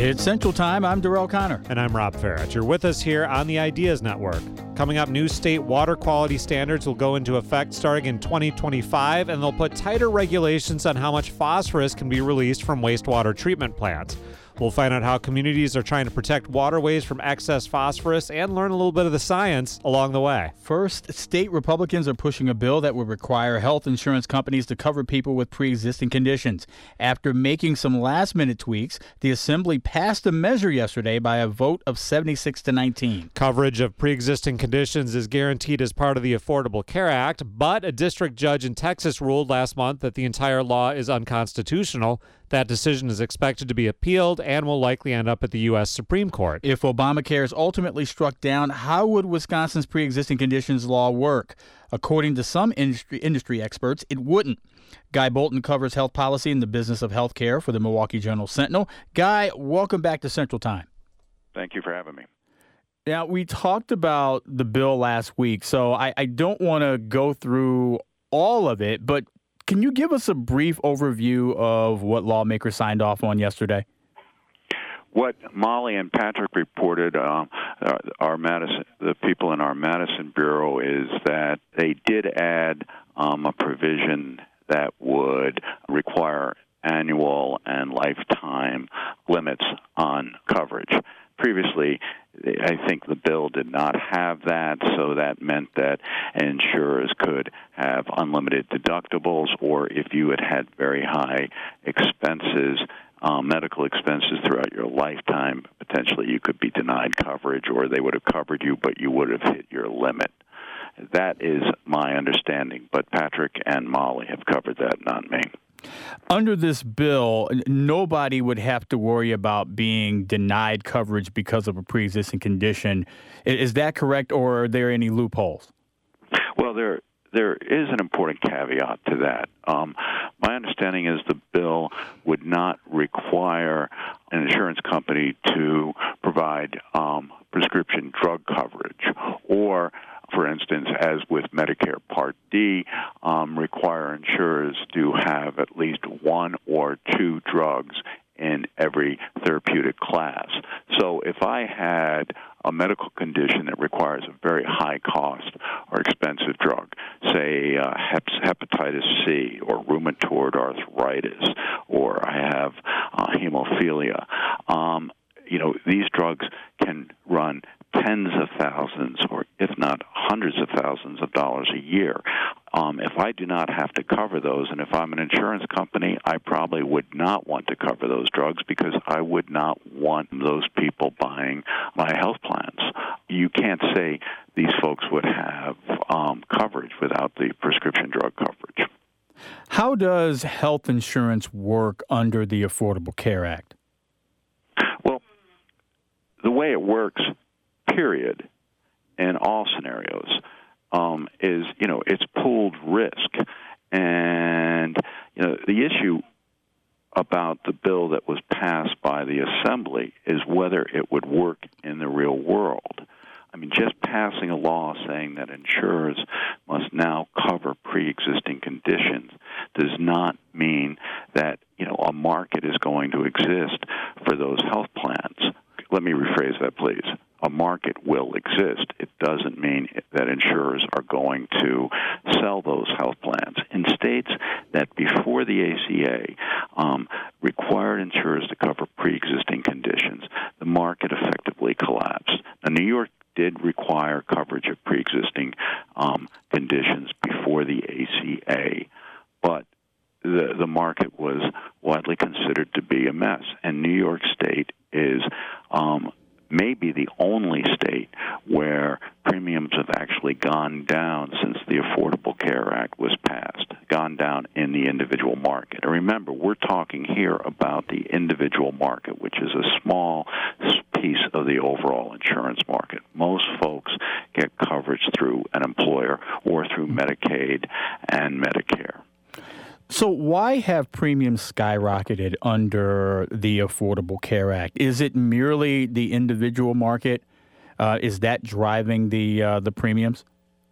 It's Central Time. I'm Darrell Connor. And I'm Rob Farrett. You're with us here on the Ideas Network. Coming up, new state water quality standards will go into effect starting in 2025, and they'll put tighter regulations on how much phosphorus can be released from wastewater treatment plants. We'll find out how communities are trying to protect waterways from excess phosphorus and learn a little bit of the science along the way. First, state Republicans are pushing a bill that would require health insurance companies to cover people with pre-existing conditions. After making some last-minute tweaks, the Assembly passed a measure yesterday by a vote of 76-19. Coverage of pre-existing conditions is guaranteed as part of the Affordable Care Act, but a district judge in Texas ruled last month that the entire law is unconstitutional. That decision is expected to be appealed and will likely end up at the U.S. Supreme Court. If Obamacare is ultimately struck down, how would Wisconsin's pre-existing conditions law work? According to some industry experts, it wouldn't. Guy Bolton covers health policy and the business of health care for the Milwaukee Journal-Sentinel. Guy, welcome back to Central Time. Thank you for having me. Now, we talked about the bill last week, so I don't want to go through all of it, but can you give us a brief overview of what lawmakers signed off on yesterday? What Molly and Patrick reported, the people in our Madison Bureau, is that they did add a provision that would require annual and lifetime limits on coverage. Previously, I think the bill did not have that, so that meant that insurers could have unlimited deductibles, or if you had very high expenses, medical expenses throughout your lifetime, potentially you could be denied coverage, or they would have covered you, but you would have hit your limit. That is my understanding, but Patrick and Molly have covered that, not me. Under this bill, nobody would have to worry about being denied coverage because of a pre-existing condition. Is that correct, or are there any loopholes? Well, there is an important caveat to that. My understanding is the bill would not require an insurance company to provide prescription drug coverage, or, for instance, as with Medicare Part D, require insurers to have at least one or two drugs in every therapeutic class. So if I had a medical condition that requires a very high cost or expensive drug, say hepatitis C or rheumatoid arthritis, or I have hemophilia, these drugs can run tens of thousands, or if not hundreds of thousands of dollars a year. If I do not have to cover those, and if I'm an insurance company, I probably would not want to cover those drugs because I would not want those people buying my health plans. You can't say these folks would have coverage without the prescription drug coverage. How does health insurance work under the Affordable Care Act? Well, the way it works, period, in all scenarios, is, it's pooled risk. And, the issue about the bill that was passed by the Assembly is whether it would work in the real world. I mean, just passing a law saying that insurers must now cover pre-existing conditions does not mean that, a market is going to exist for those health plans. Let me rephrase that, please. A market will exist. It doesn't mean that insurers are going to sell those health plans. In states that before the ACA required insurers to cover pre-existing conditions, the market effectively collapsed. Now, New York did require coverage of pre-existing conditions before the ACA, but the market was widely considered to be a mess. And New York State is maybe the only state where premiums have actually gone down since the Affordable Care Act was passed, gone down in the individual market. And remember, we're talking here about the individual market, which is a small piece of the overall insurance market. Most folks get coverage through an employer or through Medicaid and Medicare. So why have premiums skyrocketed under the Affordable Care Act? Is it merely the individual market? Is that driving the premiums?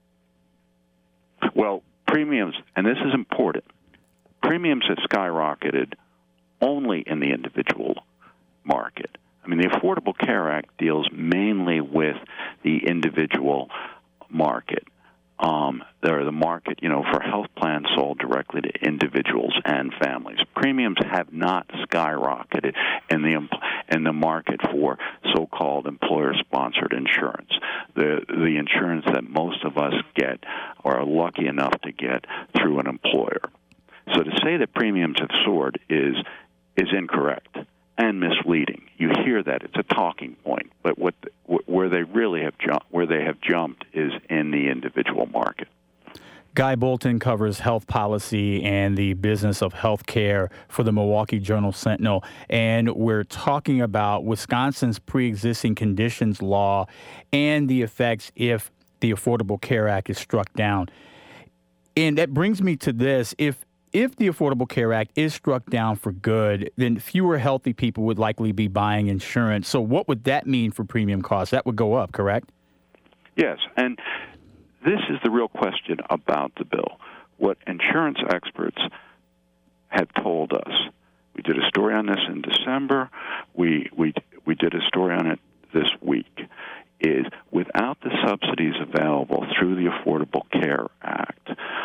Well, premiums, and this is important, premiums have skyrocketed only in the individual market. I mean, the Affordable Care Act deals mainly with the individual market. They're the market, for health plans sold directly to individuals and families. Premiums have not skyrocketed in the market for so-called employer-sponsored insurance. The insurance that most of us get or are lucky enough to get through an employer. So to say that premiums have soared is incorrect and misleading. You hear that; it's a talking point, but where they really have jumped is in the individual market. Guy Bolton covers health policy and the business of health care for the Milwaukee Journal-Sentinel, and we're talking about Wisconsin's pre-existing conditions law and the effects if the Affordable Care Act is struck down. And that brings me to this: If the Affordable Care Act is struck down for good, then fewer healthy people would likely be buying insurance. So what would that mean for premium costs? That would go up, correct? Yes, and this is the real question about the bill. What insurance experts have told us, we did a story on this in December, we did a story on it this week, is without the subsidies available through the Affordable Care Act,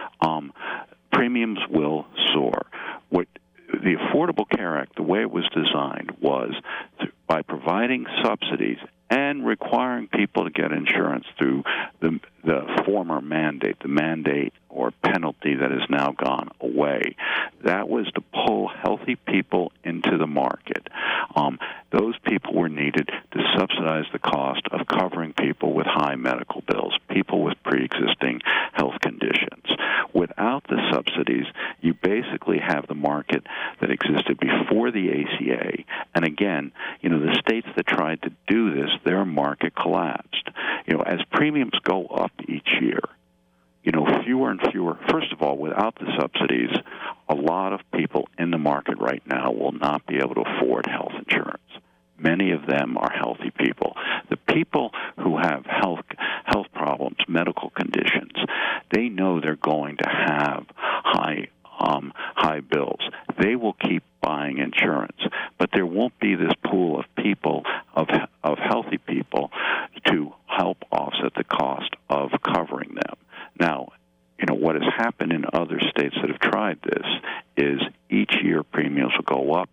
premiums will soar. What the Affordable Care Act, the way it was designed, was by providing subsidies and requiring people to get insurance through the former mandate, the mandate or penalty that has now gone away. That was to pull healthy people into the market. Those people were needed to subsidize the cost of covering people with high medical bills, people with pre-existing health conditions. Without the subsidies, you basically have the market that existed before the ACA. And again, the states that tried to do this, their market collapsed. As premiums go up each year, fewer and fewer. First of all, without the subsidies, a lot of people in the market right now will not be able to afford health insurance. Many of them are healthy people. The people who have health problems, medical conditions, they know they're going to have high bills. They will keep buying insurance, but there won't be this pool of people, of healthy people, to help offset the cost of covering them. Now, what has happened in other states that have tried this is each year premiums will go up,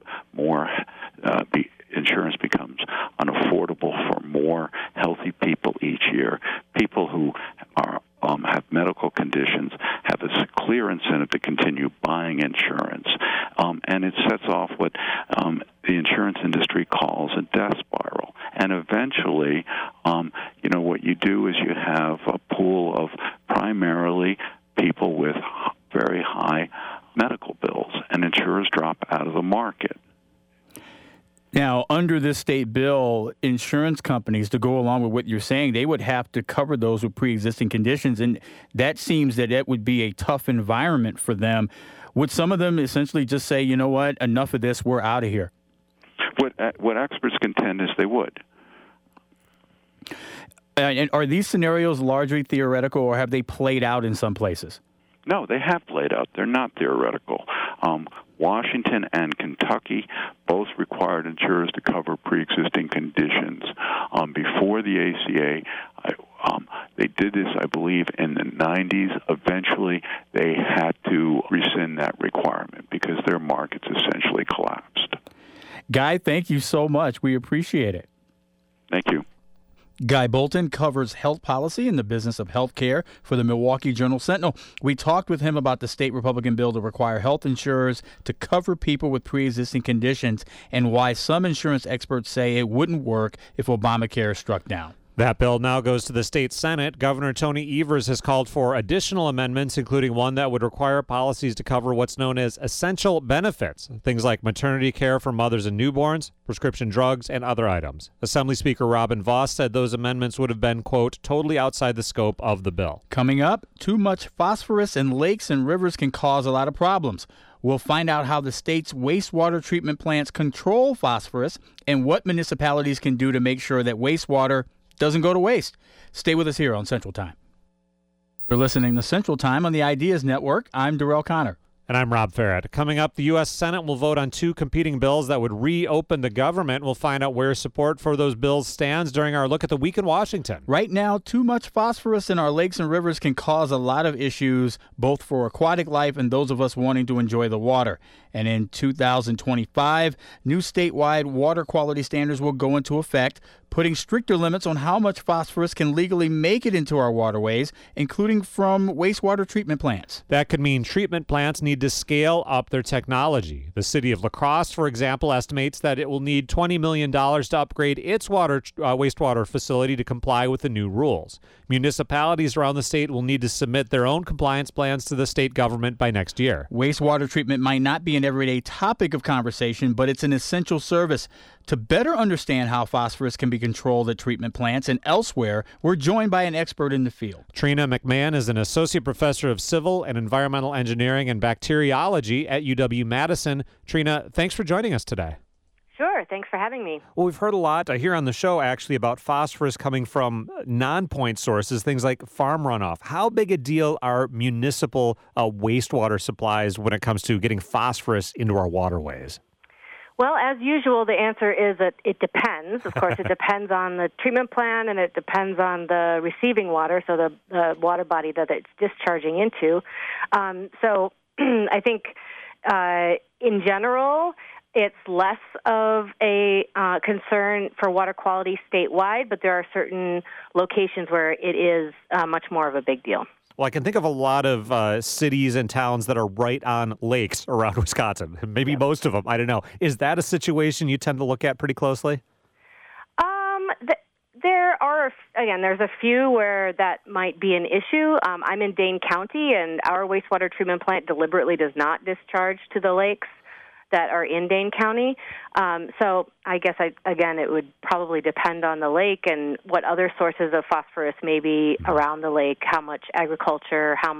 the insurance becomes unaffordable for more healthy people each year. People who have medical conditions have a clear incentive to continue buying insurance, and it sets off what the insurance industry calls a death spiral. And eventually, what you do is you have a pool of primarily people with very high medical bills, and insurers drop out of the market. Now, under this state bill, insurance companies, to go along with what you're saying, they would have to cover those with pre-existing conditions, and that seems that it would be a tough environment for them. Would some of them essentially just say, you know what, enough of this, we're out of here? What experts contend is they would. And are these scenarios largely theoretical, or have they played out in some places? No, they have played out. They're not theoretical. Washington and Kentucky both required insurers to cover pre-existing conditions. Before the ACA, they did this, I believe, in the 90s. Eventually, they had to rescind that requirement because their markets essentially collapsed. Guy, thank you so much. We appreciate it. Thank you. Guy Bolton covers health policy and the business of health care for the Milwaukee Journal-Sentinel. We talked with him about the state Republican bill to require health insurers to cover people with pre-existing conditions and why some insurance experts say it wouldn't work if Obamacare struck down. That bill now goes to the state Senate. Governor Tony Evers has called for additional amendments, including one that would require policies to cover what's known as essential benefits, things like maternity care for mothers and newborns, prescription drugs, and other items. Assembly Speaker Robin Vos said those amendments would have been, quote, totally outside the scope of the bill. Coming up, too much phosphorus in lakes and rivers can cause a lot of problems. We'll find out how the state's wastewater treatment plants control phosphorus and what municipalities can do to make sure that wastewater doesn't go to waste. Stay with us here on Central Time. You're listening to Central Time on the Ideas Network. I'm Darrell Connor. And I'm Rob Farrett. Coming up, the U.S. Senate will vote on two competing bills that would reopen the government. We'll find out where support for those bills stands during our look at the week in Washington. Right now, too much phosphorus in our lakes and rivers can cause a lot of issues, both for aquatic life and those of us wanting to enjoy the water. And in 2025, new statewide water quality standards will go into effect, putting stricter limits on how much phosphorus can legally make it into our waterways, including from wastewater treatment plants. That could mean treatment plants need to scale up their technology. The city of La Crosse, for example, estimates that it will need $20 million to upgrade its wastewater facility to comply with the new rules. Municipalities around the state will need to submit their own compliance plans to the state government by next year. Wastewater treatment might not be an everyday topic of conversation, but it's an essential service. To better understand how phosphorus can be controlled at treatment plants and elsewhere, we're joined by an expert in the field. Trina McMahon is an associate professor of civil and environmental engineering and bacteriology at UW-Madison. Trina, thanks for joining us today. Sure. Thanks for having me. Well, we've heard a lot here on the show, actually, about phosphorus coming from non-point sources, things like farm runoff. How big a deal are municipal wastewater supplies when it comes to getting phosphorus into our waterways? Well, as usual, the answer is that it depends. Of course, it depends on the treatment plan, and it depends on the receiving water, so the water body that it's discharging into. So I think in general, it's less of a concern for water quality statewide, but there are certain locations where it is much more of a big deal. Well, I can think of a lot of cities and towns that are right on lakes around Wisconsin. Maybe most of them. I don't know. Is that a situation you tend to look at pretty closely? There's a few where that might be an issue. I'm in Dane County, and our wastewater treatment plant deliberately does not discharge to the lakes that are in Dane County. So I guess, it would probably depend on the lake and what other sources of phosphorus may be around the lake, how much agriculture, how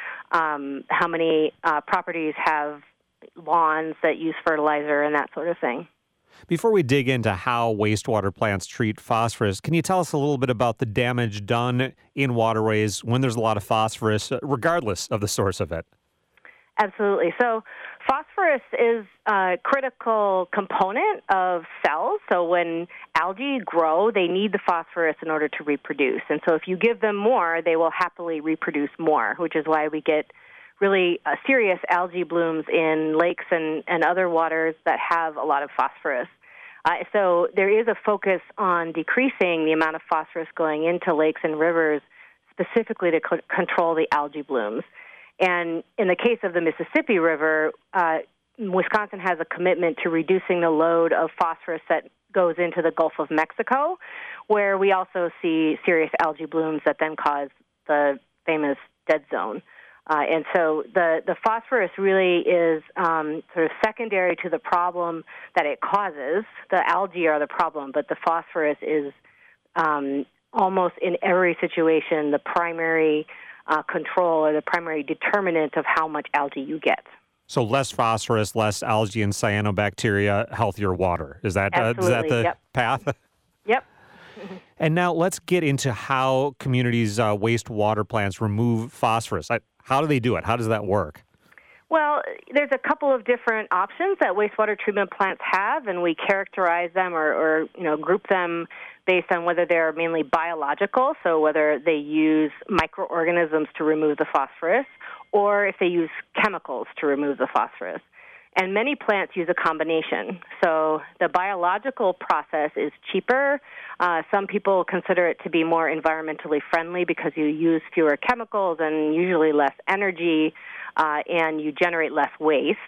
many properties have lawns that use fertilizer and that sort of thing. Before we dig into how wastewater plants treat phosphorus, can you tell us a little bit about the damage done in waterways when there's a lot of phosphorus, regardless of the source of it? Absolutely. So phosphorus is a critical component of cells. So when algae grow, they need the phosphorus in order to reproduce. And so if you give them more, they will happily reproduce more, which is why we get really serious algae blooms in lakes and other waters that have a lot of phosphorus. So there is a focus on decreasing the amount of phosphorus going into lakes and rivers specifically to control the algae blooms. And in the case of the Mississippi River, Wisconsin has a commitment to reducing the load of phosphorus that goes into the Gulf of Mexico, where we also see serious algae blooms that then cause the famous dead zone. And so the phosphorus really is sort of secondary to the problem that it causes. The algae are the problem, but the phosphorus is almost in every situation the primary control or the primary determinant of how much algae you get. So less phosphorus, less algae and cyanobacteria, healthier water. Is that the path? Yep. And now let's get into how communities' wastewater plants remove phosphorus. How do they do it? How does that work? Well, there's a couple of different options that wastewater treatment plants have, and we characterize them or group them based on whether they're mainly biological, so whether they use microorganisms to remove the phosphorus, or if they use chemicals to remove the phosphorus. And many plants use a combination. So the biological process is cheaper. Some people consider it to be more environmentally friendly because you use fewer chemicals and usually less energy, and you generate less waste.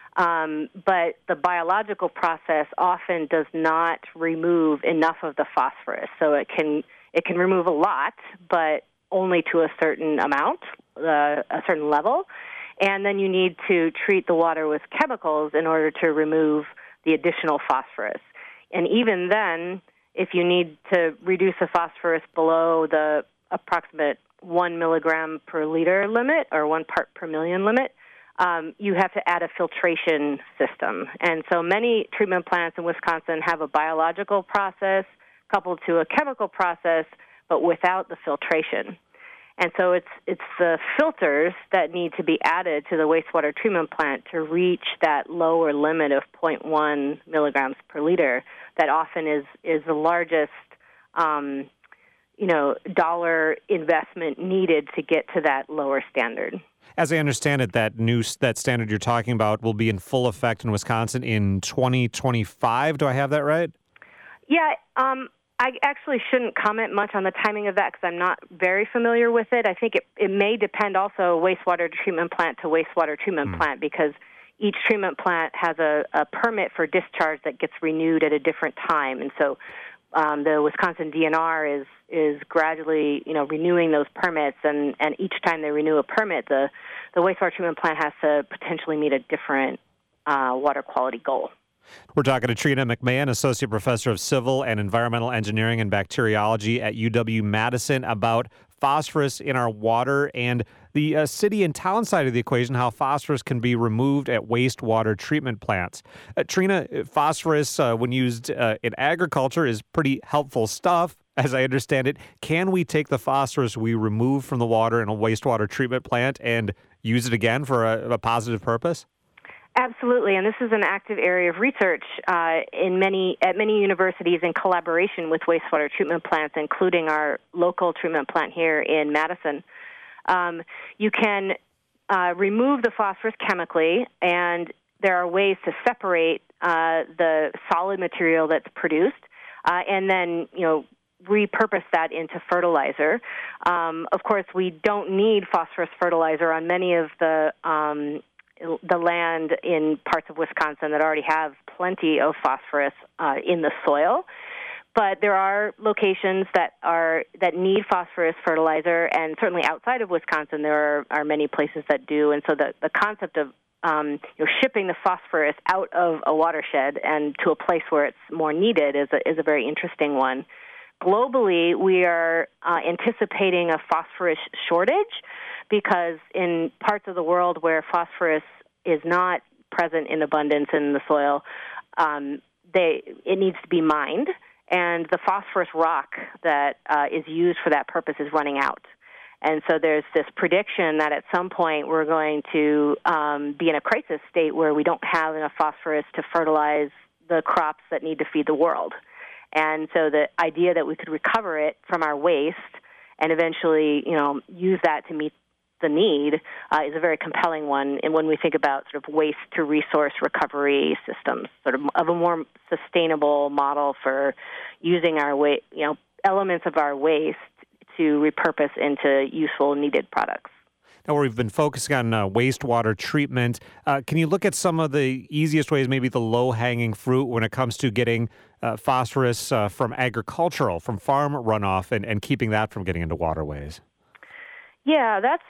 But the biological process often does not remove enough of the phosphorus. So it can remove a lot, but only to a certain amount, a certain level. And then you need to treat the water with chemicals in order to remove the additional phosphorus. And even then, if you need to reduce the phosphorus below the approximate 1 milligram per liter limit or 1 part per million limit, you have to add a filtration system. And so many treatment plants in Wisconsin have a biological process coupled to a chemical process, but without the filtration. And so it's the filters that need to be added to the wastewater treatment plant to reach that lower limit of 0.1 milligrams per liter that often is the largest dollar investment needed to get to that lower standard. As I understand it, that standard you're talking about will be in full effect in Wisconsin in 2025. Do I have that right? Yeah, I actually shouldn't comment much on the timing of that because I'm not very familiar with it. I think it may depend also wastewater treatment plant to wastewater treatment plant because each treatment plant has a permit for discharge that gets renewed at a different time. And so the Wisconsin DNR is gradually, renewing those permits, and each time they renew a permit, the wastewater treatment plant has to potentially meet a different water quality goal. We're talking to Trina McMahon, Associate Professor of Civil and Environmental Engineering and Bacteriology at UW-Madison, about phosphorus in our water and the city and town side of the equation, how phosphorus can be removed at wastewater treatment plants. Trina, phosphorus, when used in agriculture, is pretty helpful stuff, as I understand it. Can we take the phosphorus we remove from the water in a wastewater treatment plant and use it again for a positive purpose? Absolutely, and this is an active area of research at many universities in collaboration with wastewater treatment plants, including our local treatment plant here in Madison. You can remove the phosphorus chemically, and there are ways to separate the solid material that's produced, and then repurpose that into fertilizer. Of course, we don't need phosphorus fertilizer on many of the land in parts of Wisconsin that already have plenty of phosphorus in the soil. But there are locations that need phosphorus fertilizer, and certainly outside of Wisconsin there are many places that do. And so the concept of shipping the phosphorus out of a watershed and to a place where it's more needed is a very interesting one. Globally, we are anticipating a phosphorus shortage because in parts of the world where phosphorus is not present in abundance in the soil, it needs to be mined, and the phosphorus rock that is used for that purpose is running out. And so there's this prediction that at some point we're going to be in a crisis state where we don't have enough phosphorus to fertilize the crops that need to feed the world. And so the idea that we could recover it from our waste and eventually, use that to meet the need is a very compelling one. And when we think about sort of waste to resource recovery systems, sort of a more sustainable model for using our elements of our waste to repurpose into useful, needed products. Now, we've been focusing on wastewater treatment. Can you look at some of the easiest ways, maybe the low-hanging fruit when it comes to getting phosphorus from farm runoff and keeping that from getting into waterways? Yeah, that's,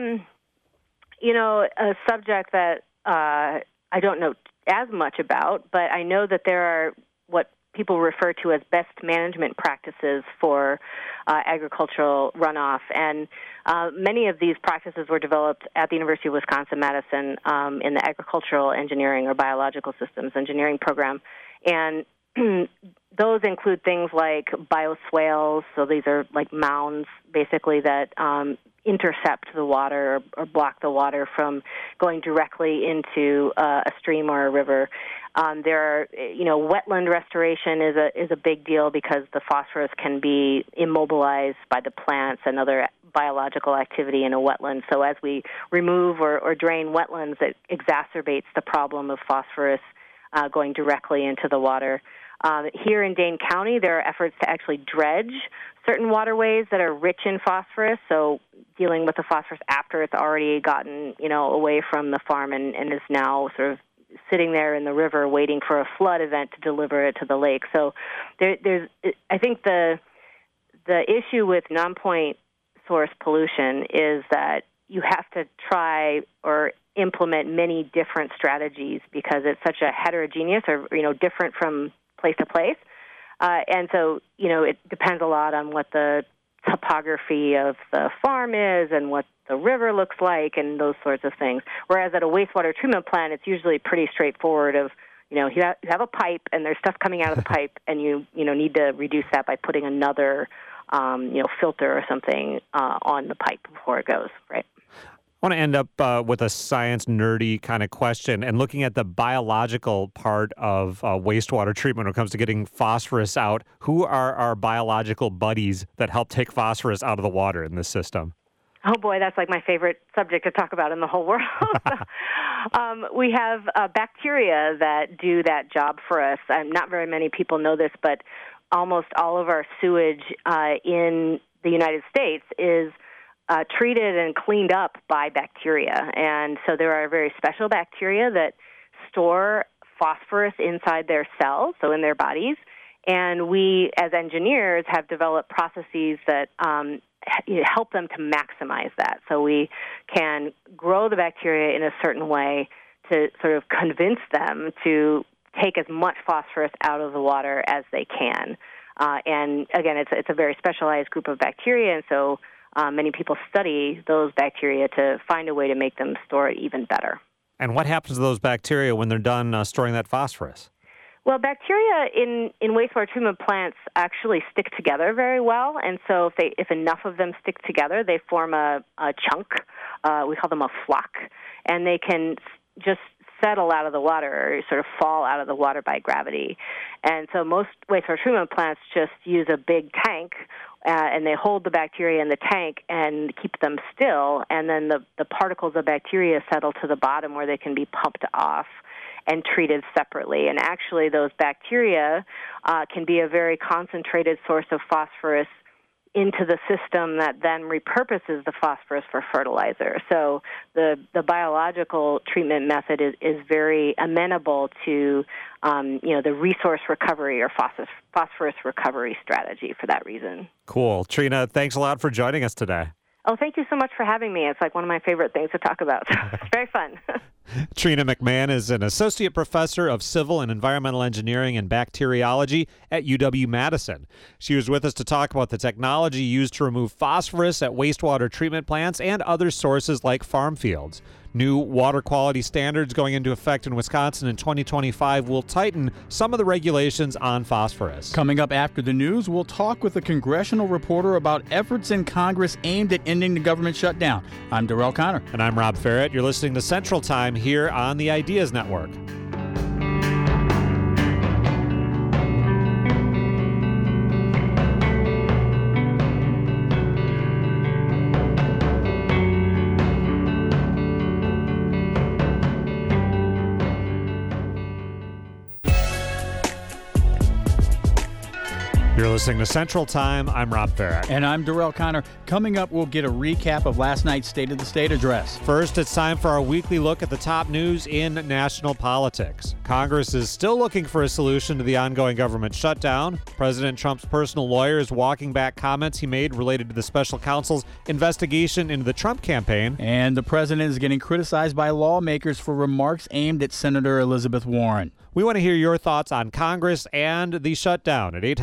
a subject that I don't know as much about, but I know that there are what people refer to as best management practices for agricultural runoff. And many of these practices were developed at the University of Wisconsin-Madison in the agricultural engineering or biological systems engineering program. And those include things like bioswales, so these are like mounds basically that intercept the water or block the water from going directly into a stream or a river. There are, wetland restoration is a big deal because the phosphorus can be immobilized by the plants and other biological activity in a wetland. So as we remove or drain wetlands, it exacerbates the problem of phosphorus going directly into the water. Here in Dane County, there are efforts to actually dredge certain waterways that are rich in phosphorus, so dealing with the phosphorus after it's already gotten, away from the farm and is now sort of sitting there in the river waiting for a flood event to deliver it to the lake. So I think the issue with non-point source pollution is that you have to try or implement many different strategies because it's such a heterogeneous or, different from place to place. And so, it depends a lot on what the topography of the farm is and what the river looks like and those sorts of things. Whereas at a wastewater treatment plant, it's usually pretty straightforward of, you have a pipe and there's stuff coming out of the pipe and you need to reduce that by putting another filter or something on the pipe before it goes, right? I want to end up with a science nerdy kind of question and looking at the biological part of wastewater treatment when it comes to getting phosphorus out. Who are our biological buddies that help take phosphorus out of the water in this system? Oh, boy, that's like my favorite subject to talk about in the whole world. We have bacteria that do that job for us. Not very many people know this, but almost all of our sewage in the United States is treated and cleaned up by bacteria. And so there are very special bacteria that store phosphorus inside their cells, so in their bodies. And we, as engineers, have developed processes that help them to maximize that. So we can grow the bacteria in a certain way to sort of convince them to take as much phosphorus out of the water as they can. And again, it's a very specialized group of bacteria, and so many people study those bacteria to find a way to make them store it even better. And what happens to those bacteria when they're done storing that phosphorus? Well, bacteria in wastewater treatment plants actually stick together very well, and so if enough of them stick together, they form a chunk. We call them a flock, and they can just settle out of the water or sort of fall out of the water by gravity. And so most wastewater treatment plants just use a big tank, and they hold the bacteria in the tank and keep them still, and then the particles of bacteria settle to the bottom where they can be pumped off and treated separately. And actually, those bacteria can be a very concentrated source of phosphorus into the system that then repurposes the phosphorus for fertilizer. So the biological treatment method is very amenable to the resource recovery or phosphorus recovery strategy for that reason. Cool. Trina, thanks a lot for joining us today. Oh, thank you so much for having me. It's like one of my favorite things to talk about. It's very fun. Trina McMahon is an associate professor of civil and environmental engineering and bacteriology at UW-Madison. She was with us to talk about the technology used to remove phosphorus at wastewater treatment plants and other sources like farm fields. New water quality standards going into effect in Wisconsin in 2025 will tighten some of the regulations on phosphorus. Coming up after the news, we'll talk with a congressional reporter about efforts in Congress aimed at ending the government shutdown. I'm Darrell Connor. And I'm Rob Farrett. You're listening to Central Time here on the Ideas Network. You're listening to Central Time. I'm Rob Farrett. And I'm Darrell Connor. Coming up, we'll get a recap of last night's State of the State address. First, it's time for our weekly look at the top news in national politics. Congress is still looking for a solution to the ongoing government shutdown. President Trump's personal lawyer is walking back comments he made related to the special counsel's investigation into the Trump campaign. And the president is getting criticized by lawmakers for remarks aimed at Senator Elizabeth Warren. We want to hear your thoughts on Congress and the shutdown at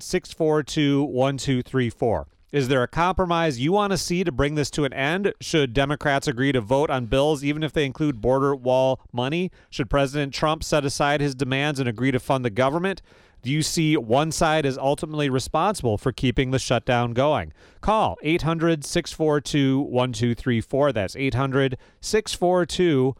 800-642-1234. Is there a compromise you want to see to bring this to an end? Should Democrats agree to vote on bills even if they include border wall money? Should President Trump set aside his demands and agree to fund the government? Do you see one side as ultimately responsible for keeping the shutdown going? Call 800-642-1234. That's 800-642-1234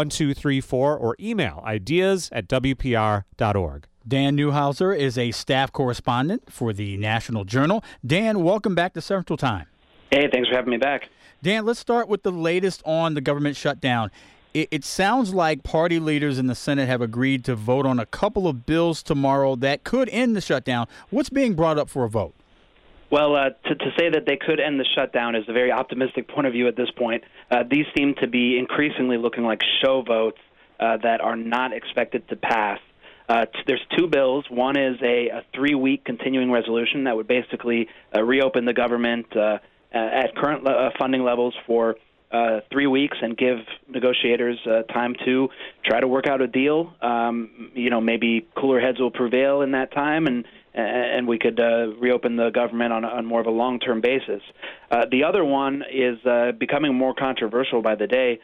or email ideas@wpr.org. Dan Neuhauser is a staff correspondent for the National Journal. Dan, welcome back to Central Time. Hey, thanks for having me back. Dan, let's start with the latest on the government shutdown. It sounds like party leaders in the Senate have agreed to vote on a couple of bills tomorrow that could end the shutdown. What's being brought up for a vote? Well, to say that they could end the shutdown is a very optimistic point of view at this point. These seem to be increasingly looking like show votes that are not expected to pass. There's two bills. One is a 3-week continuing resolution that would basically reopen the government at current funding levels for 3 weeks and give negotiators time to try to work out a deal. Maybe cooler heads will prevail in that time, and we could reopen the government on more of a long-term basis. The other one is becoming more controversial by the day.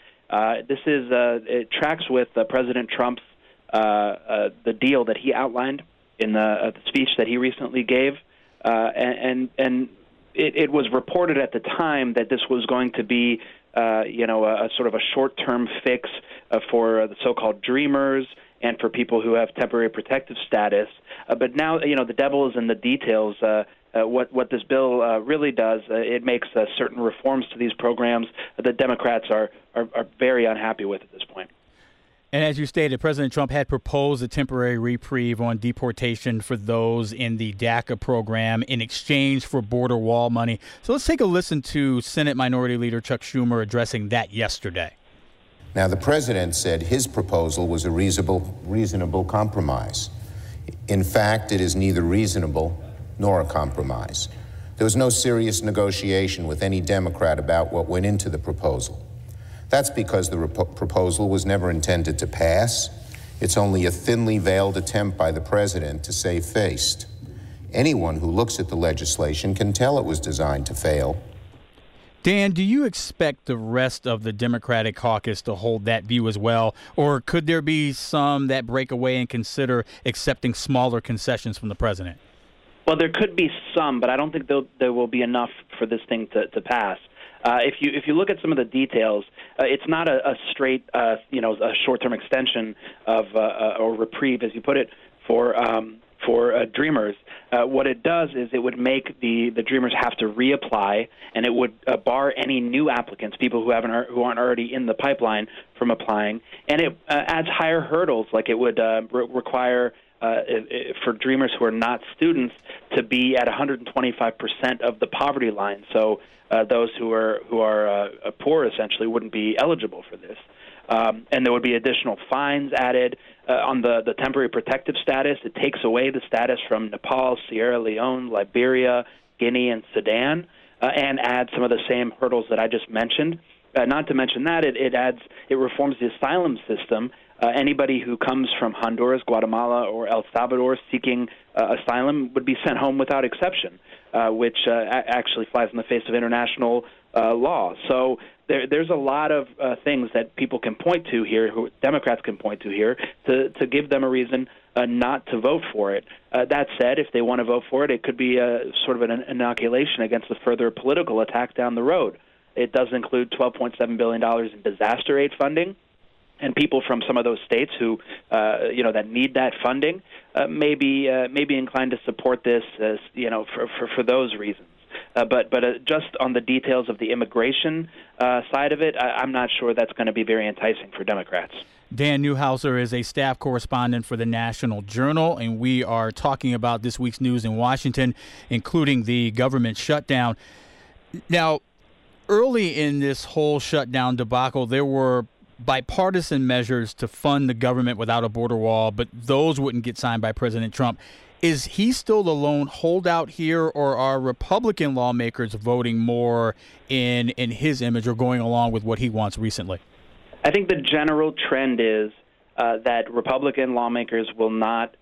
It tracks with President Trump's the deal that he outlined in the speech that he recently gave, and it was reported at the time that this was going to be, a sort of a short-term fix for the so-called dreamers and for people who have temporary protective status. But now, the devil is in the details. What this bill really does, it makes certain reforms to these programs that Democrats are very unhappy with at this point. And as you stated, President Trump had proposed a temporary reprieve on deportation for those in the DACA program in exchange for border wall money. So let's take a listen to Senate Minority Leader Chuck Schumer addressing that yesterday. Now, the president said his proposal was a reasonable compromise. In fact, it is neither reasonable nor a compromise. There was no serious negotiation with any Democrat about what went into the proposal. That's because the proposal was never intended to pass. It's only a thinly veiled attempt by the president to save face. Anyone who looks at the legislation can tell it was designed to fail. Dan, do you expect the rest of the Democratic caucus to hold that view as well? Or could there be some that break away and consider accepting smaller concessions from the president? Well, there could be some, but I don't think there will be enough for this thing to pass. If you look at some of the details, it's not a straight, a short-term extension of or reprieve, as you put it, for Dreamers. What it does is it would make the Dreamers have to reapply, and it would bar any new applicants, people who aren't already in the pipeline, from applying. And it adds higher hurdles, like it would require for Dreamers who are not students to be at 125% of the poverty line. So those who are poor essentially wouldn't be eligible for this. And there would be additional fines added on the temporary protective status. It takes away the status from Nepal, Sierra Leone, Liberia, Guinea, and Sudan, and adds some of the same hurdles that I just mentioned. Not to mention that it reforms the asylum system. Anybody who comes from Honduras, Guatemala, or El Salvador seeking asylum would be sent home without exception, which actually flies in the face of international law. So there's a lot of things that people can point to here, who Democrats can point to here, to give them a reason not to vote for it. That said, if they want to vote for it, it could be sort of an inoculation against a further political attack down the road. It does include $12.7 billion in disaster aid funding. And people from some of those states who, that need that funding, may be inclined to support this, for those reasons. But just on the details of the immigration side of it, I'm not sure that's going to be very enticing for Democrats. Dan Newhouser is a staff correspondent for the National Journal, and we are talking about this week's news in Washington, including the government shutdown. Now, early in this whole shutdown debacle, there were bipartisan measures to fund the government without a border wall, but those wouldn't get signed by President Trump. Is he still the lone holdout here, or are Republican lawmakers voting more in his image or going along with what he wants recently? I think the general trend is that Republican lawmakers will not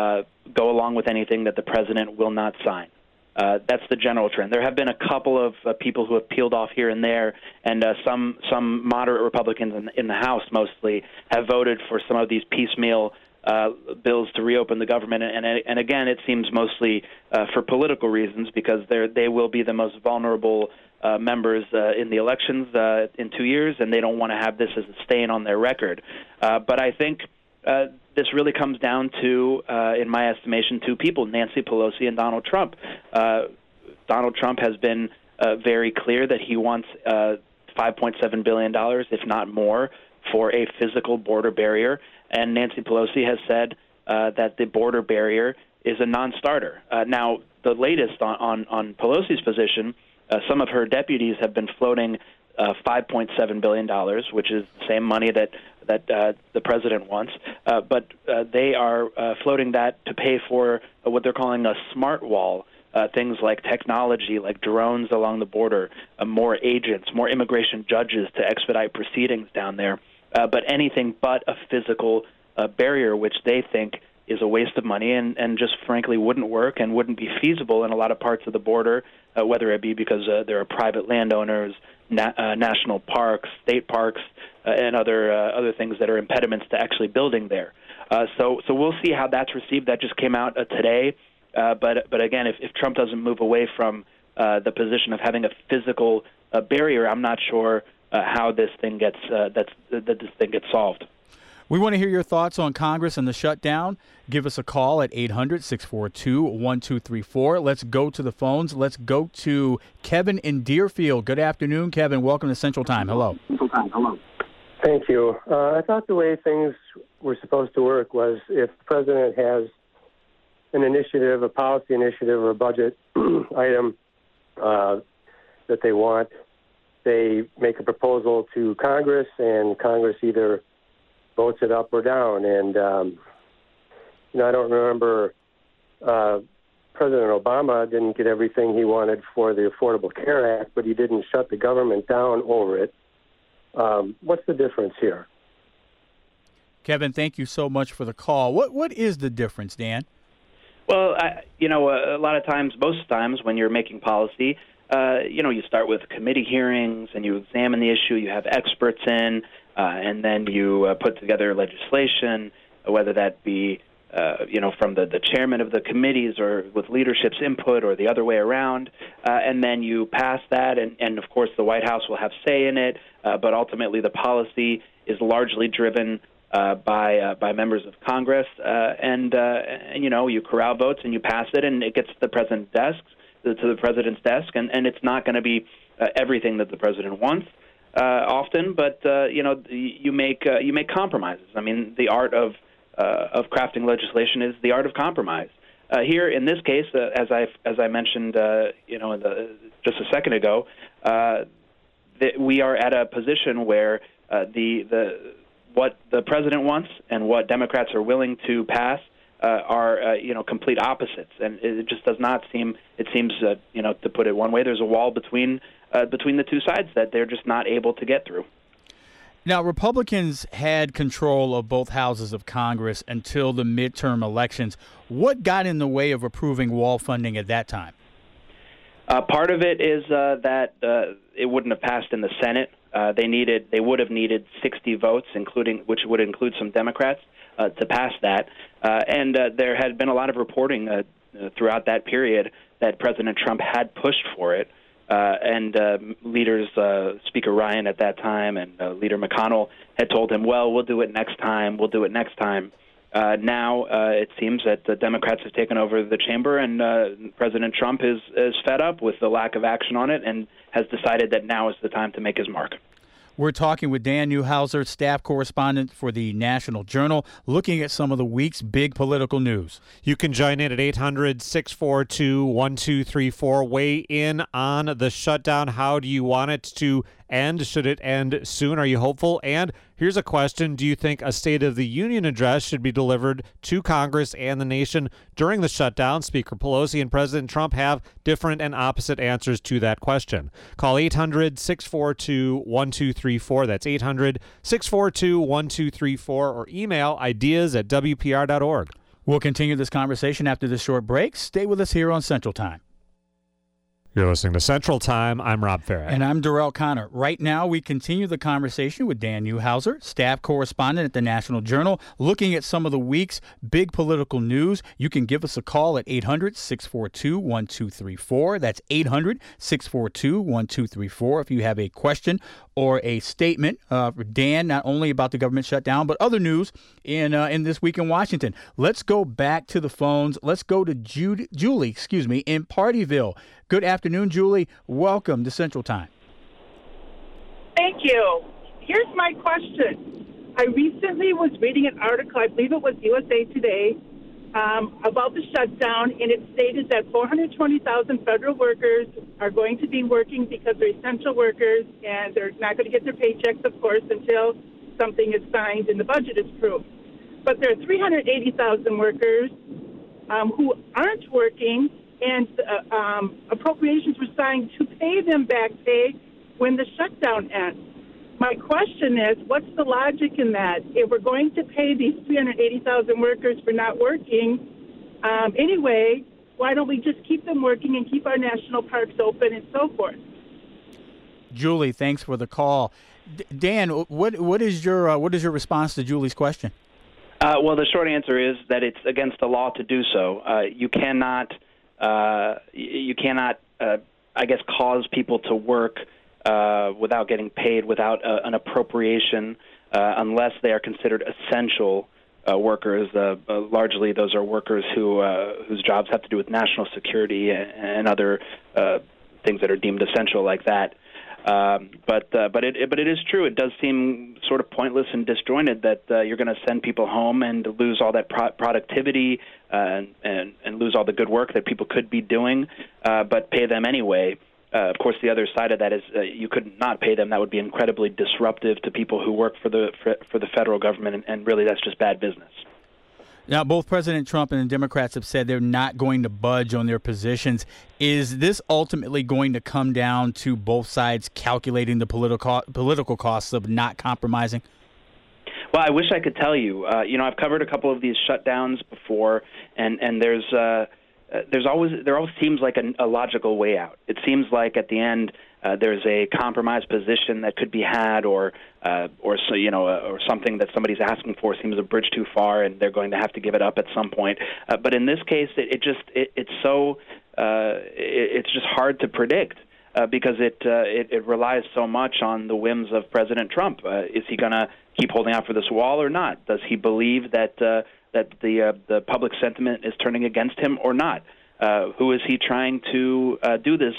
go along with anything that the president will not sign. That's the general trend. There have been a couple of people who have peeled off here and there, and some moderate Republicans in the House mostly have voted for some of these piecemeal bills to reopen the government. And again, it seems mostly for political reasons, because they will be the most vulnerable members in the elections in 2 years, and they don't want to have this as a stain on their record. But I think this really comes down to, in my estimation, two people, Nancy Pelosi and Donald Trump. Donald Trump has been very clear that he wants $5.7 billion, if not more, for a physical border barrier. And Nancy Pelosi has said that the border barrier is a non-starter. Now, the latest on Pelosi's position, some of her deputies have been floating $5.7 billion, which is the same money that the president wants, but they are floating that to pay for what they're calling a smart wall, things like technology, like drones along the border, more agents, more immigration judges to expedite proceedings down there, but anything but a physical barrier, which they think is a waste of money and just frankly wouldn't work and wouldn't be feasible in a lot of parts of the border, whether it be because there are private landowners, national parks, state parks, and other things that are impediments to actually building there. So we'll see how that's received. That just came out today. But again, if Trump doesn't move away from the position of having a physical barrier, I'm not sure how this thing gets solved. We want to hear your thoughts on Congress and the shutdown. Give us a call at 800-642-1234. Let's go to the phones. Let's go to Kevin in Deerfield. Good afternoon, Kevin. Welcome to Central Time. Hello. Thank you. I thought the way things were supposed to work was if the president has an initiative, a policy initiative, or a budget item that they want, they make a proposal to Congress, and Congress either votes it up or down. And, I don't remember President Obama didn't get everything he wanted for the Affordable Care Act, but he didn't shut the government down over it. What's the difference here? Kevin, thank you so much for the call. What is the difference, Dan? Well, a lot of times, most times when you're making policy, you start with committee hearings and you examine the issue, you have experts in, and then you put together legislation, whether that be, from the chairman of the committees or with leadership's input or the other way around, and then you pass that, and of course the White House will have say in it, but ultimately the policy is largely driven by members of Congress, and you corral votes and you pass it, and it gets to the president's desk, and it's not going to be everything that the president wants often, but you make compromises. I mean, the art of crafting legislation is the art of compromise. Here, in this case, as I mentioned, just a second ago, that we are at a position where what the president wants and what Democrats are willing to pass are complete opposites, and it just does not seem. It seems to put it one way, there's a wall between the two sides that they're just not able to get through. Now, Republicans had control of both houses of Congress until the midterm elections. What got in the way of approving wall funding at that time? Part of it is that it wouldn't have passed in the Senate. They would have needed 60 votes, which would include some Democrats, to pass that. And there had been a lot of reporting throughout that period that President Trump had pushed for it. And leaders, Speaker Ryan at that time and Leader McConnell had told him, well, we'll do it next time. Now it seems that the Democrats have taken over the chamber, and President Trump is fed up with the lack of action on it and has decided that now is the time to make his mark. We're talking with Dan Neuhauser, staff correspondent for the National Journal, looking at some of the week's big political news. You can join in at 800-642-1234. Weigh in on the shutdown. How do you want it to end? Should it end soon? Are you hopeful? And here's a question. Do you think a State of the Union address should be delivered to Congress and the nation during the shutdown? Speaker Pelosi and President Trump have different and opposite answers to that question. Call 800-642-1234. That's 800-642-1234, or email ideas@wpr.org. We'll continue this conversation after this short break. Stay with us here on Central Time. You're listening to Central Time. I'm Rob Farah. And I'm Darrell Connor. Right now, we continue the conversation with Dan Neuhauser, staff correspondent at the National Journal, looking at some of the week's big political news. You can give us a call at 800-642-1234. That's 800-642-1234 if you have a question or a statement for Dan, not only about the government shutdown, but other news in this week in Washington. Let's go back to the phones. Let's go to Julie, in Partyville. Good afternoon, Julie. Welcome to Central Time. Thank you. Here's my question. I recently was reading an article, I believe it was USA Today, about the shutdown, and it stated that 420,000 federal workers are going to be working because they're essential workers, and they're not going to get their paychecks, of course, until something is signed and the budget is approved. But there are 380,000 workers who aren't working, and appropriations were signed to pay them back pay when the shutdown ends. My question is, what's the logic in that? If we're going to pay these 380,000 workers for not working anyway, why don't we just keep them working and keep our national parks open and so forth? Julie, thanks for the call. Dan, what is your response to Julie's question? Well, the short answer is that it's against the law to do so. You cannot I guess, cause people to work without getting paid, without an appropriation, unless they are considered essential workers. Largely, those are workers whose jobs have to do with national security and other things that are deemed essential like that. But it is true. It does seem sort of pointless and disjointed that you're going to send people home and lose all that productivity and lose all the good work that people could be doing, but pay them anyway. Of course, the other side of that is you could not pay them. That would be incredibly disruptive to people who work for the federal government, and really that's just bad business. Now, both President Trump and the Democrats have said they're not going to budge on their positions. Is this ultimately going to come down to both sides calculating the political costs of not compromising? Well, I wish I could tell you. I've covered a couple of these shutdowns before, and there always seems like a logical way out. It seems like at the end there's a compromise position that could be had, or something that somebody's asking for seems a bridge too far, and they're going to have to give it up at some point. But in this case, it's just hard to predict because it relies so much on the whims of President Trump. Is he going to keep holding out for this wall or not? Does he believe that the public sentiment is turning against him or not? Who is he trying to do this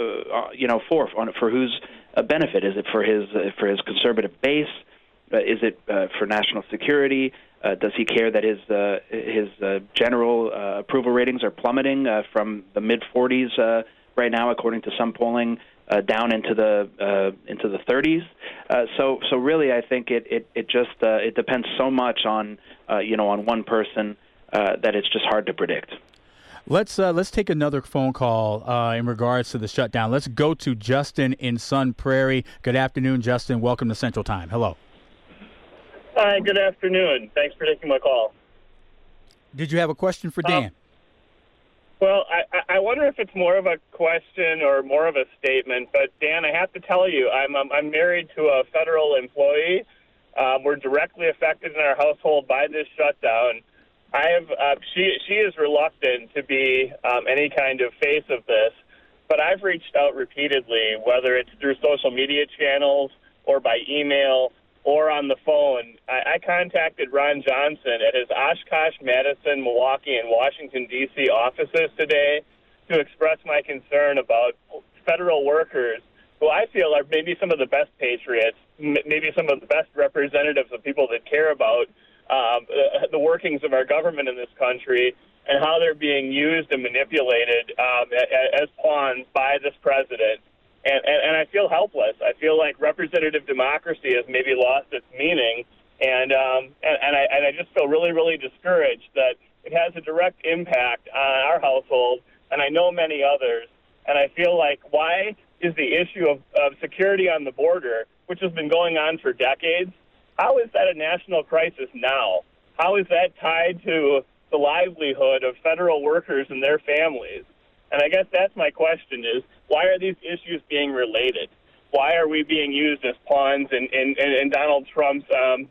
for whose benefit? Is it for his conservative base? Is it for national security? Does he care that his general approval ratings are plummeting from the mid-40s right now, according to some polling, down into the 30s? So really, I think it depends so much on one person that it's just hard to predict. Let's take another phone call in regards to the shutdown. Let's go to Justin in Sun Prairie. Good afternoon, Justin. Welcome to Central Time. Hello. Hi, good afternoon. Thanks for taking my call. Did you have a question for Dan? Well, I wonder if it's more of a question or more of a statement. But Dan, I have to tell you, I'm married to a federal employee. We're directly affected in our household by this shutdown. She is reluctant to be any kind of face of this, but I've reached out repeatedly, whether it's through social media channels or by email or on the phone. I contacted Ron Johnson at his Oshkosh, Madison, Milwaukee, and Washington, D.C. offices today to express my concern about federal workers who I feel are maybe some of the best patriots, maybe some of the best representatives of people that care about the workings of our government in this country, and how they're being used and manipulated as pawns by this president. And I feel helpless. I feel like representative democracy has maybe lost its meaning, and I just feel really, really discouraged that it has a direct impact on our household, and I know many others. And I feel like, why is the issue of security on the border, which has been going on for decades, how is that a national crisis now? How is that tied to the livelihood of federal workers and their families? And I guess that's my question is, why are these issues being related? Why are we being used as pawns in Donald Trump's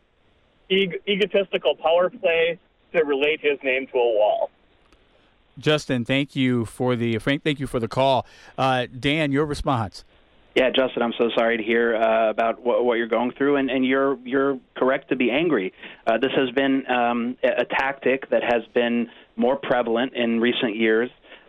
egotistical power play to relate his name to a wall? Justin, thank you for the call. Dan, your response. Yeah, Justin, I'm so sorry to hear about what you're going through, and you're correct to be angry. This has been a tactic that has been more prevalent in recent years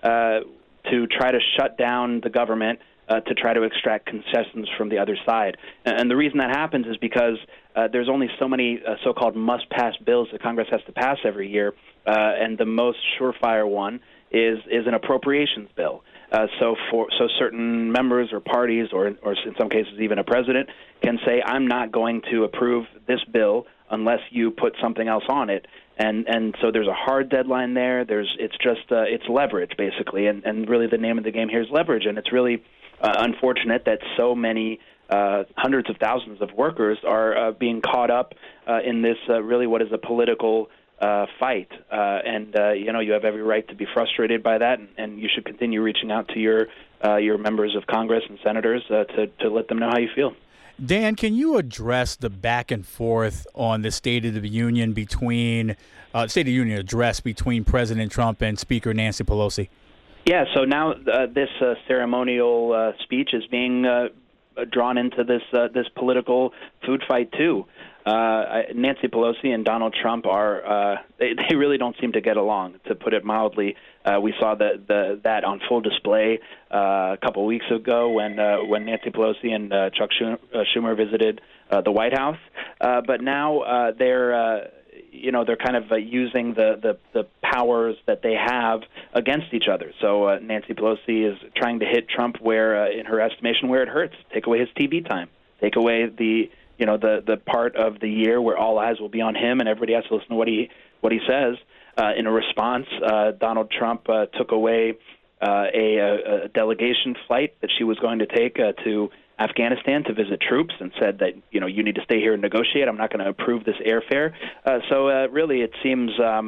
to try to shut down the government, to try to extract concessions from the other side. And the reason that happens is because there's only so many so-called must-pass bills that Congress has to pass every year, and the most surefire one is an appropriations bill. So certain members or parties, or in some cases even a president, can say, I'm not going to approve this bill unless you put something else on it. And so there's a hard deadline there. It's leverage, basically, and really the name of the game here is leverage. And it's really unfortunate that so many hundreds of thousands of workers are being caught up in this really what is a political fight, and you have every right to be frustrated by that, and you should continue reaching out to your members of Congress and senators to let them know how you feel. Dan, can you address the back and forth on the State of the Union address between President Trump and Speaker Nancy Pelosi? Yeah, so now this ceremonial speech is being drawn into this political food fight too. Nancy Pelosi and Donald Trump are they really don't seem to get along, to put it mildly. We saw that on full display a couple of weeks ago when Nancy Pelosi and Chuck Schumer visited the White House. But now they're kind of using the powers that they have against each other. So Nancy Pelosi is trying to hit Trump where, in her estimation, where it hurts. Take away his TV time. Take away the part of the year where all eyes will be on him and everybody has to listen to what he says. In a response, Donald Trump took away a delegation flight that she was going to take to Afghanistan to visit troops and said that, you need to stay here and negotiate. I'm not going to approve this airfare. So really it seems,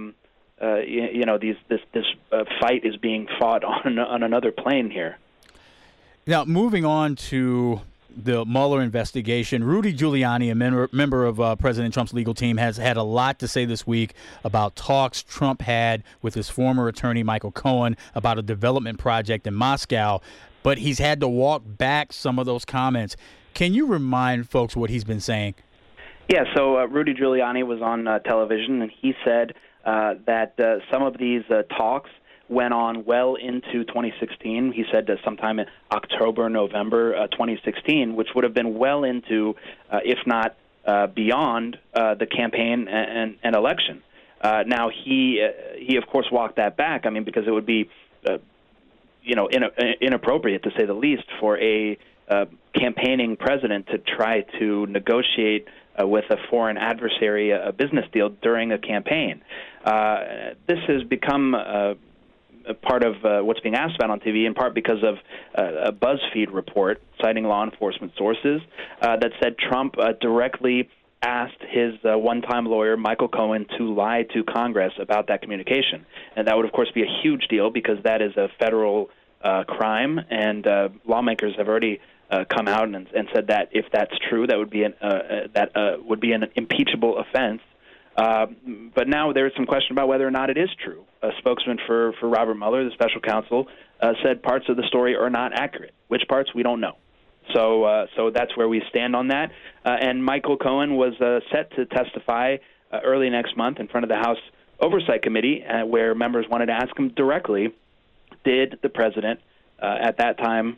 this fight is being fought on another plane here. Now, moving on to the Mueller investigation, Rudy Giuliani, a member of President Trump's legal team, has had a lot to say this week about talks Trump had with his former attorney, Michael Cohen, about a development project in Moscow, but he's had to walk back some of those comments. Can you remind folks what he's been saying? Yeah, so Rudy Giuliani was on television, and he said that some of these talks went on well into 2016. He said sometime in October, November 2016, which would have been well into, if not beyond, the campaign and election. Now, he of course walked that back. I mean, because it would be, inappropriate to say the least for a campaigning president to try to negotiate with a foreign adversary a business deal during a campaign. This has become a part of what's being asked about on TV, in part because of a BuzzFeed report citing law enforcement sources that said Trump directly asked his one-time lawyer, Michael Cohen, to lie to Congress about that communication. And that would, of course, be a huge deal because that is a federal crime, and lawmakers have already come out and said that if that's true, that would be an impeachable offense. But now there is some question about whether or not it is true. A spokesman for Robert Mueller, the special counsel, said parts of the story are not accurate. Which parts, we don't know. So that's where we stand on that. And Michael Cohen was set to testify early next month in front of the House Oversight Committee, where members wanted to ask him directly, did the president at that time,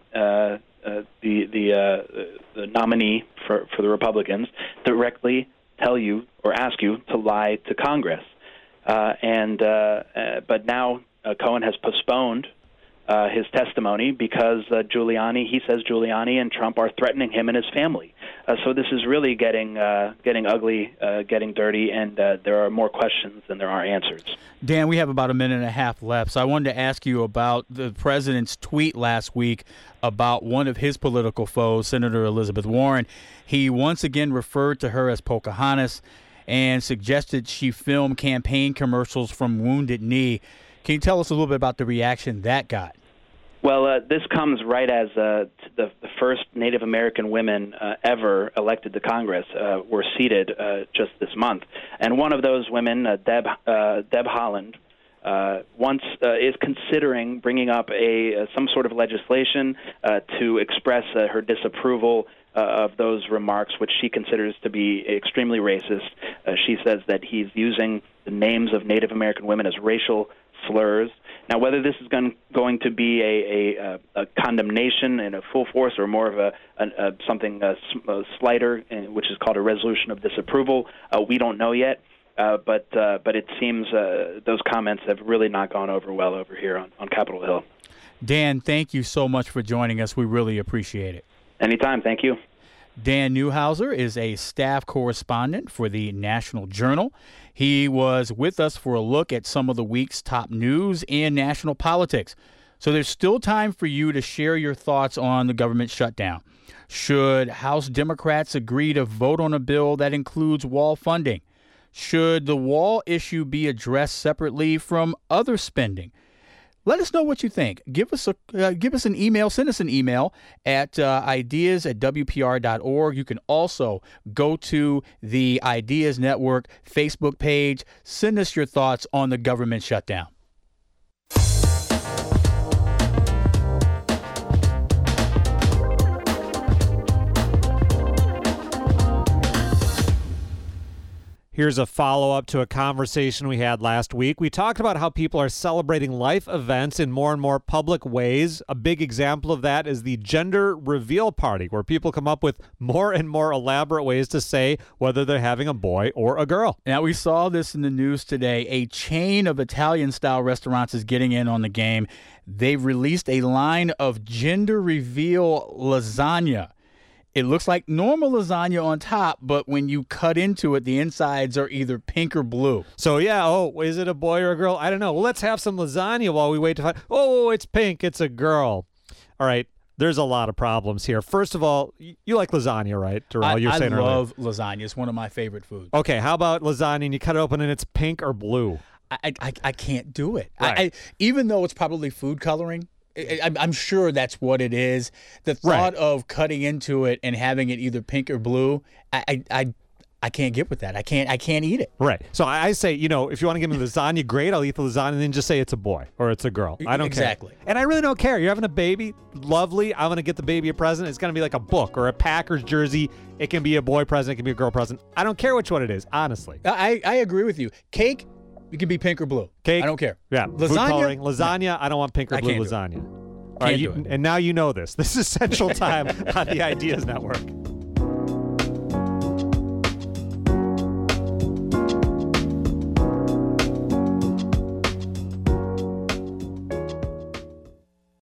the nominee for the Republicans, directly tell you or ask you to lie to Congress? But now Cohen has postponed his testimony because Giuliani and Trump are threatening him and his family. So this is really getting ugly, getting dirty, and there are more questions than there are answers. Dan, we have about a minute and a half left, so I wanted to ask you about the president's tweet last week about one of his political foes, Senator Elizabeth Warren. He once again referred to her as Pocahontas and suggested she film campaign commercials from Wounded Knee. Can you tell us a little bit about the reaction that got? Well, this comes right as the first Native American women ever elected to Congress were seated just this month. And one of those women, Deb Haaland, is considering bringing up some sort of legislation to express her disapproval of those remarks, which she considers to be extremely racist. She says that he's using the names of Native American women as racial slurs. Now, whether this is going to be a condemnation in a full force or more of something slighter, which is called a resolution of disapproval, we don't know yet. But it seems those comments have really not gone over well over here on Capitol Hill. Dan, thank you so much for joining us. We really appreciate it. Anytime. Thank you. Dan Neuhauser is a staff correspondent for the National Journal. He was with us for a look at some of the week's top news in national politics. So there's still time for you to share your thoughts on the government shutdown. Should House Democrats agree to vote on a bill that includes wall funding? Should the wall issue be addressed separately from other spending? Let us know what you think. Give us an email. Send us an email at ideas@wpr.org. You can also go to the Ideas Network Facebook page. Send us your thoughts on the government shutdown. Here's a follow-up to a conversation we had last week. We talked about how people are celebrating life events in more and more public ways. A big example of that is the gender reveal party, where people come up with more and more elaborate ways to say whether they're having a boy or a girl. Now, we saw this in the news today. A chain of Italian-style restaurants is getting in on the game. They've released a line of gender reveal lasagna. It looks like normal lasagna on top, but when you cut into it, the insides are either pink or blue. So, is it a boy or a girl? I don't know. Well, let's have some lasagna while we wait to find. Oh, it's pink. It's a girl. All right. There's a lot of problems here. First of all, you like lasagna, right, Darrell? I love lasagna. It's one of my favorite foods. Okay, how about lasagna and you cut it open and it's pink or blue? I can't do it. Right. Even though it's probably food coloring, I'm sure that's what it is. The thought of cutting into it and having it either pink or blue, I can't get with that. I can't eat it. Right. So I say, if you want to give me lasagna, great. I'll eat the lasagna and then just say it's a boy or it's a girl. I don't care. And I really don't care. You're having a baby. Lovely. I'm going to get the baby a present. It's going to be like a book or a Packers jersey. It can be a boy present. It can be a girl present. I don't care which one it is, honestly. I agree with you. Cake, it can be pink or blue. Cake. I don't care. Yeah. Lasagna. Food coloring. Lasagna, I don't want pink or blue lasagna. All right, do it. And now you know this. This is Central Time on the Ideas Network.